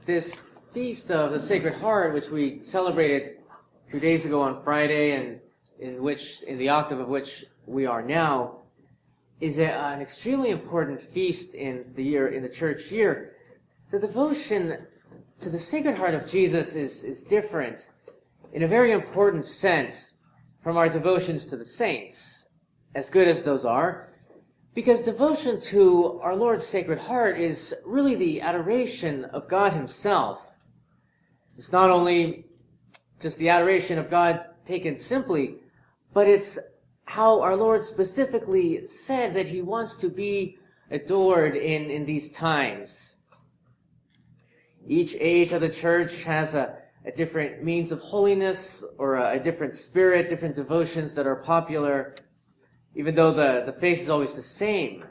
this Feast of the Sacred Heart, which we celebrated 2 days ago on Friday, and in the octave of which we are now, is an extremely important feast in the church year. The devotion to the Sacred Heart of Jesus is different in a very important sense from our devotions to the saints, as good as those are, because devotion to our Lord's Sacred Heart is really the adoration of God Himself. It's not only just the adoration of God taken simply, but it's how our Lord specifically said that He wants to be adored in these times. Each age of the church has a different means of holiness, or a different spirit, different devotions that are popular, even though the faith is always the same.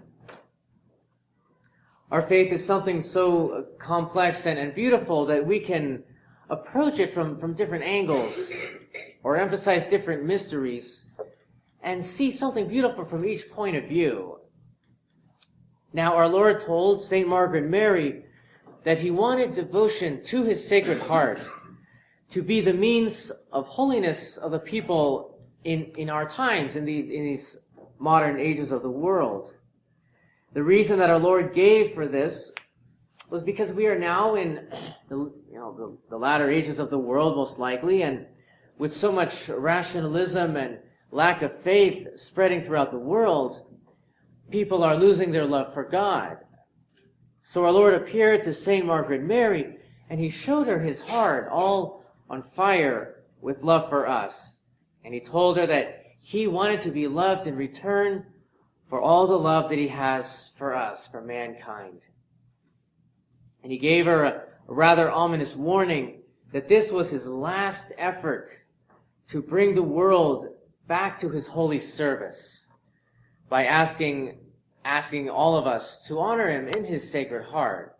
Our faith is something so complex and beautiful that we can approach it from different angles, or emphasize different mysteries, and see something beautiful from each point of view. Now, our Lord told St. Margaret Mary that He wanted devotion to His Sacred Heart to be the means of holiness of the people in our times, in these modern ages of the world. The reason that our Lord gave for this was because we are now in the latter ages of the world, most likely, and with so much rationalism and lack of faith spreading throughout the world, people are losing their love for God. So our Lord appeared to St. Margaret Mary, and He showed her His heart all on fire with love for us. And He told her that He wanted to be loved in return for all the love that He has for us, for mankind. And He gave her a rather ominous warning that this was His last effort to bring the world back to His holy service by asking all of us to honor Him in His Sacred Heart.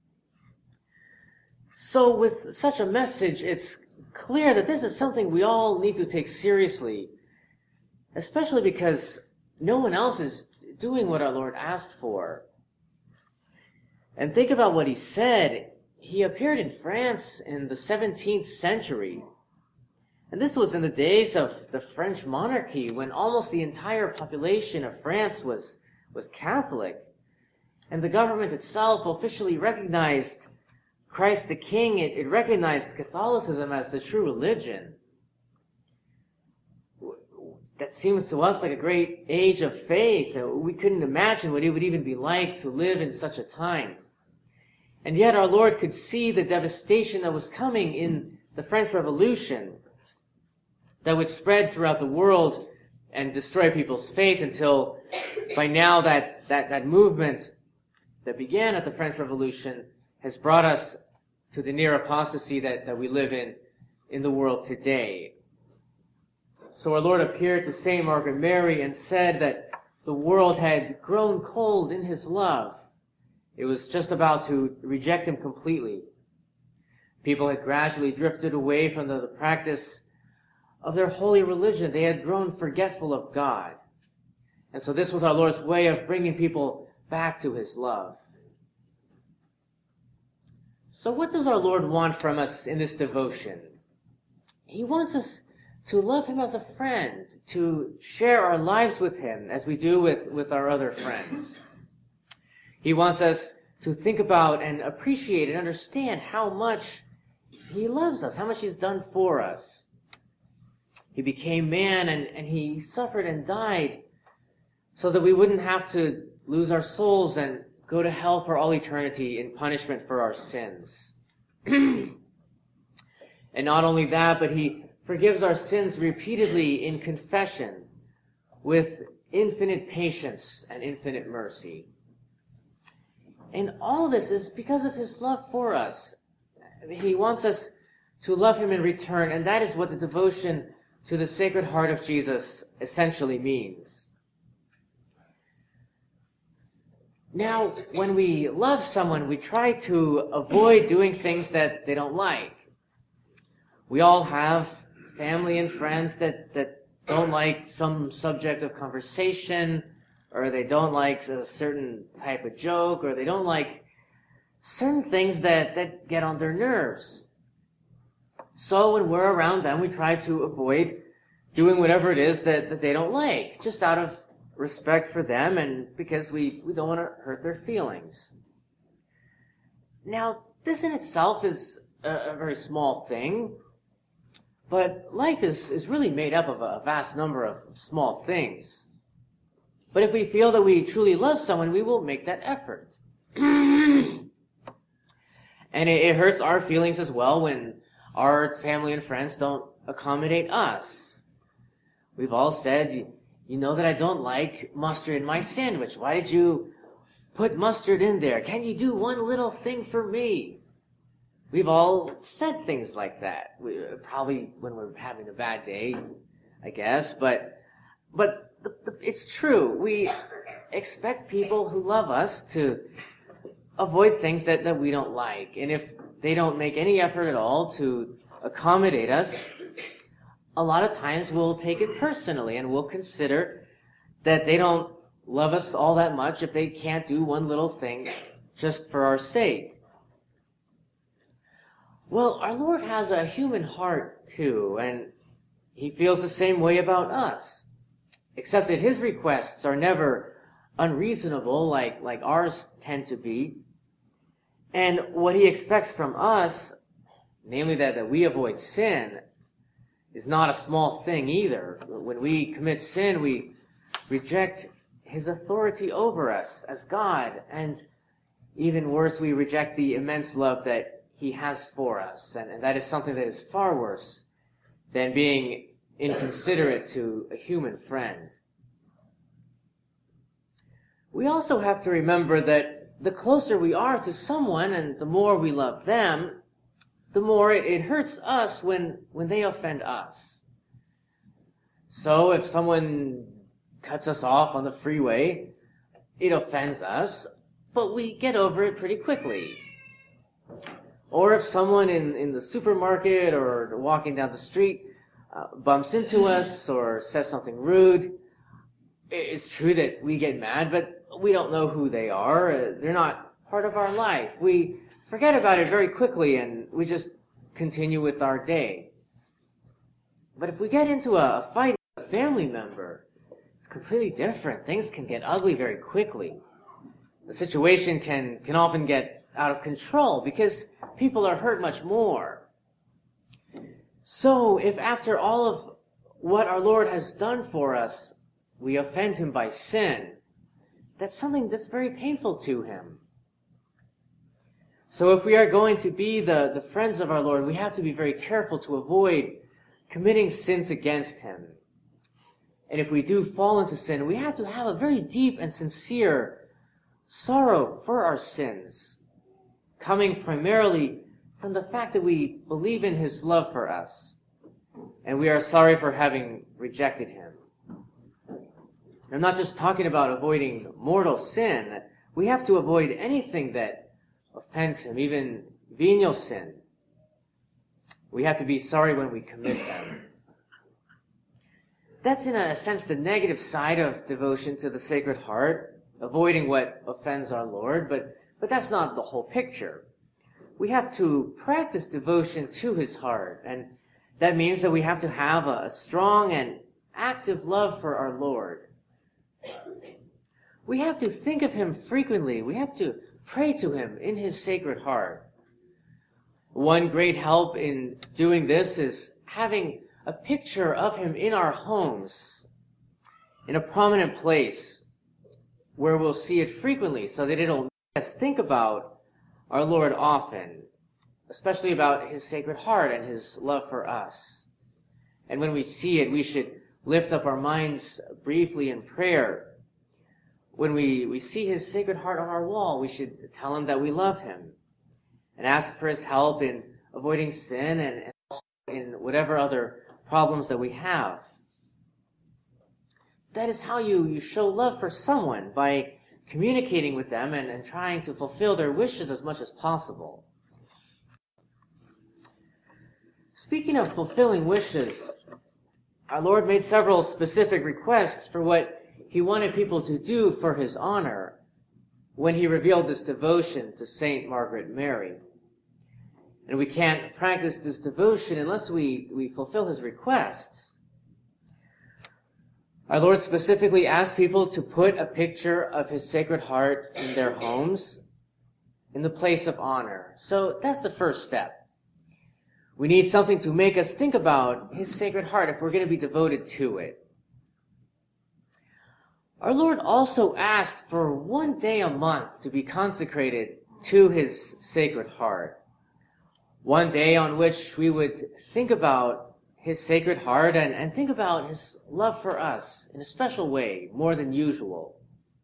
So with such a message, it's clear that this is something we all need to take seriously, especially because no one else is doing what our Lord asked for. And think about what He said. He appeared in France in the 17th century. And this was in the days of the French monarchy, when almost the entire population of France was Catholic. And the government itself officially recognized Christ the King. It recognized Catholicism as the true religion. That seems to us like a great age of faith. We couldn't imagine what it would even be like to live in such a time. And yet our Lord could see the devastation that was coming in the French Revolution, that would spread throughout the world and destroy people's faith, until by now that movement that began at the French Revolution has brought us to the near apostasy that we live in the world today. So our Lord appeared to St. Margaret Mary and said that the world had grown cold in His love. It was just about to reject Him completely. People had gradually drifted away from the practice of their holy religion. They had grown forgetful of God. And so this was our Lord's way of bringing people back to His love. So what does our Lord want from us in this devotion? He wants us to love Him as a friend, to share our lives with Him as we do with our other friends. He wants us to think about and appreciate and understand how much He loves us, how much He's done for us. He became man and He suffered and died so that we wouldn't have to lose our souls and go to hell for all eternity in punishment for our sins. And not only that, but He forgives our sins repeatedly in confession with infinite patience and infinite mercy. And all this is because of His love for us. He wants us to love Him in return, and that is what the devotion to the Sacred Heart of Jesus essentially means. Now, when we love someone, we try to avoid doing things that they don't like. We all have family and friends that don't like some subject of conversation, or they don't like a certain type of joke, or they don't like certain things that get on their nerves. So when we're around them, we try to avoid doing whatever it is that they don't like, just out of respect for them and because we don't want to hurt their feelings. Now, this in itself is a very small thing, but life is really made up of a vast number of small things. But if we feel that we truly love someone, we will make that effort. And it hurts our feelings as well when our family and friends don't accommodate us. We've all said, you know that I don't like mustard in my sandwich. Why did you put mustard in there? Can you do one little thing for me? We've all said things like that. Probably when we're having a bad day, I guess. But it's true. We expect people who love us to avoid things that we don't like. And if they don't make any effort at all to accommodate us, a lot of times we'll take it personally and we'll consider that they don't love us all that much if they can't do one little thing just for our sake. Well, our Lord has a human heart too, and he feels the same way about us, except that his requests are never unreasonable like ours tend to be. And what he expects from us, namely that we avoid sin, is not a small thing either. When we commit sin, we reject his authority over us as God, and even worse, we reject the immense love that he has for us, and that is something that is far worse than being inconsiderate to a human friend. We also have to remember that the closer we are to someone and the more we love them, the more it hurts us when they offend us. So if someone cuts us off on the freeway, it offends us, but we get over it pretty quickly. Or if someone in the supermarket or walking down the street bumps into us or says something rude, it's true that we get mad, but we don't know who they are. They're not part of our life. We forget about it very quickly and we just continue with our day. But if we get into a fight with a family member, it's completely different. Things can get ugly very quickly. The situation can often get out of control because people are hurt much more. So if after all of what our Lord has done for us, we offend him by sin, that's something that's very painful to him. So if we are going to be the friends of our Lord, we have to be very careful to avoid committing sins against him. And if we do fall into sin, we have to have a very deep and sincere sorrow for our sins, coming primarily from the fact that we believe in his love for us, and we are sorry for having rejected him. I'm not just talking about avoiding mortal sin. We have to avoid anything that offends him, even venial sin. We have to be sorry when we commit them. That's in a sense the negative side of devotion to the Sacred Heart, avoiding what offends our Lord, but that's not the whole picture. We have to practice devotion to his heart, and that means that we have to have a strong and active love for our Lord. We have to think of him frequently. We have to pray to him in his Sacred Heart. One great help in doing this is having a picture of him in our homes, in a prominent place where we'll see it frequently so that it'll make us think about our Lord often, especially about his Sacred Heart and his love for us. And when we see it, we should lift up our minds briefly in prayer. When we see his Sacred Heart on our wall, we should tell him that we love him and ask for his help in avoiding sin and also in whatever other problems that we have. That is how you show love for someone, by communicating with them and trying to fulfill their wishes as much as possible. Speaking of fulfilling wishes, our Lord made several specific requests for what he wanted people to do for his honor. when he revealed this devotion to Saint Margaret Mary. And we can't practice this devotion unless we fulfill his requests. Our Lord specifically asked people to put a picture of his Sacred Heart in their homes in the place of honor. So that's the first step. We need something to make us think about his Sacred Heart if we're going to be devoted to it. Our Lord also asked for one day a month to be consecrated to his Sacred Heart. One day on which we would think about his Sacred Heart and think about his love for us in a special way, more than usual.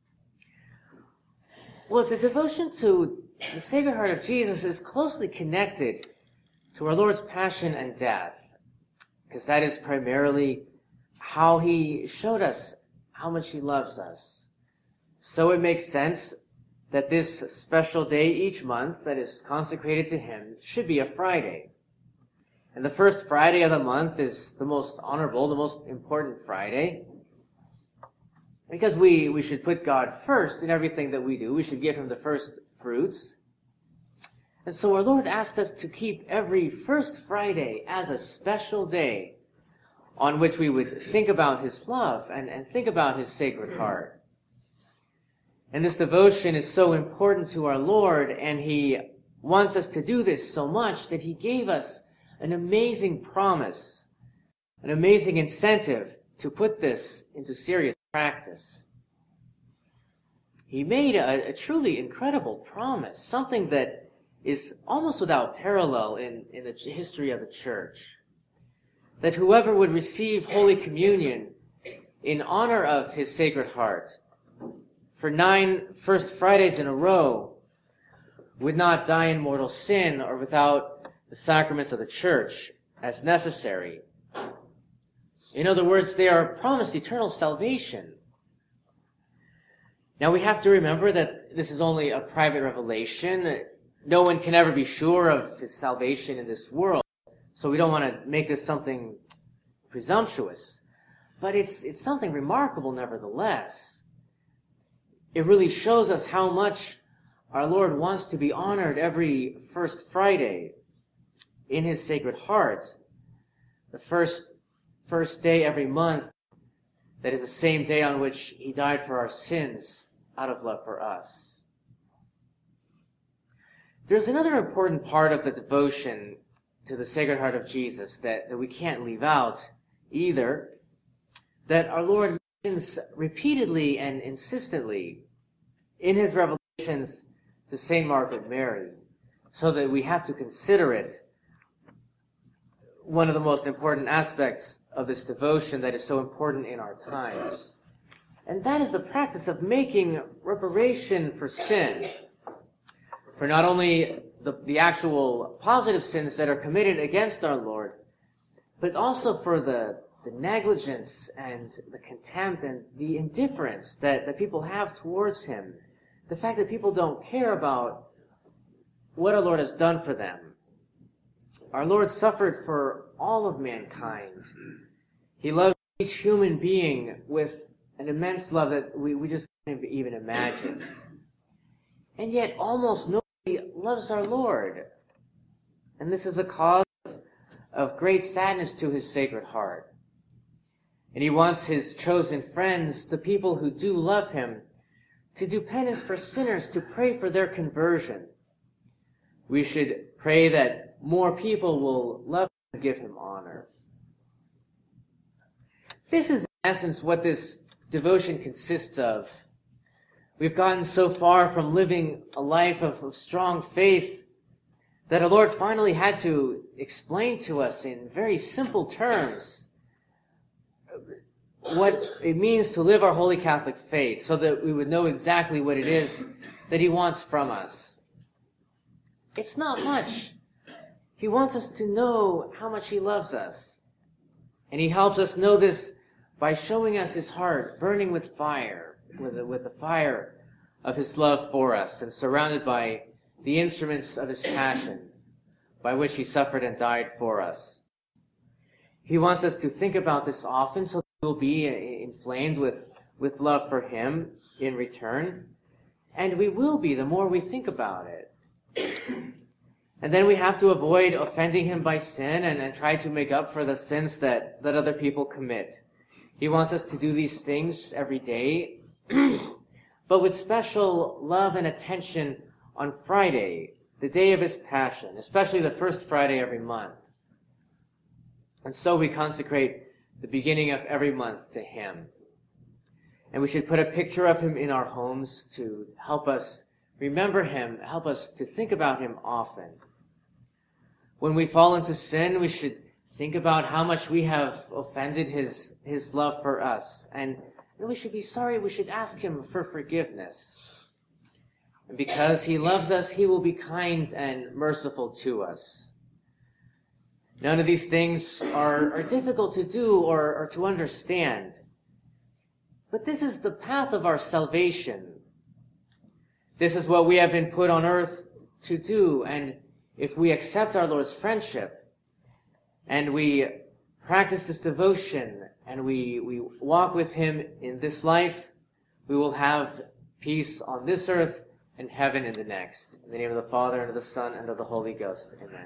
Well, the devotion to the Sacred Heart of Jesus is closely connected to our Lord's passion and death, because that is primarily how he showed us how much he loves us. So it makes sense that this special day each month that is consecrated to him should be a Friday. And the first Friday of the month is the most honorable, the most important Friday, because we should put God first in everything that we do. We should give him the first fruits. And so our Lord asked us to keep every first Friday as a special day on which we would think about his love and think about his Sacred Heart. And this devotion is so important to our Lord, and he wants us to do this so much that he gave us an amazing promise, an amazing incentive to put this into serious practice. He made a truly incredible promise, something that is almost without parallel in the history of the Church. That whoever would receive Holy Communion in honor of his Sacred Heart for 9 First Fridays in a row would not die in mortal sin or without the sacraments of the Church as necessary. In other words, they are promised eternal salvation. Now we have to remember that this is only a private revelation. No one can ever be sure of his salvation in this world. So we don't want to make this something presumptuous. But it's something remarkable nevertheless. It really shows us how much our Lord wants to be honored every first Friday in his Sacred Heart. The first day every month, that is the same day on which he died for our sins out of love for us. There's another important part of the devotion to the Sacred Heart of Jesus that we can't leave out either, that our Lord mentions repeatedly and insistently in his revelations to Saint Margaret Mary, so that we have to consider it one of the most important aspects of this devotion that is so important in our times. And that is the practice of making reparation for sin, for not only the actual positive sins that are committed against our Lord, but also for the negligence and the contempt and the indifference that people have towards him. The fact that people don't care about what our Lord has done for them. Our Lord suffered for all of mankind. He loved each human being with an immense love that we just can't even imagine. And yet almost nobody loves our Lord. And this is a cause of great sadness to his Sacred Heart. And he wants his chosen friends, the people who do love him, to do penance for sinners, to pray for their conversion. We should pray that more people will love him and give him honor. This is in essence what this devotion consists of. We've gotten so far from living a life of strong faith that our Lord finally had to explain to us in very simple terms what it means to live our holy Catholic faith, so that we would know exactly what it is that he wants from us. It's not much. He wants us to know how much he loves us. And he helps us know this by showing us his heart burning with fire, with the fire of his love for us, and surrounded by the instruments of his passion, by which he suffered and died for us. He wants us to think about this often, so that we'll be inflamed with love for him in return. And we will be the more we think about it. And then we have to avoid offending him by sin and try to make up for the sins that other people commit. He wants us to do these things every day, but with special love and attention on Friday, the day of his passion, especially the first Friday every month. And so we consecrate the beginning of every month to him. And we should put a picture of him in our homes to help us remember him, help us to think about him often. When we fall into sin, we should think about how much we have offended his love for us. And we should be sorry. We should ask him for forgiveness. And because he loves us, he will be kind and merciful to us. None of these things are difficult to do or to understand. But this is the path of our salvation. This is what we have been put on earth to do. And if we accept our Lord's friendship and we practice this devotion and we walk with him in this life, we will have peace on this earth and heaven in the next. In the name of the Father, and of the Son, and of the Holy Ghost. Amen.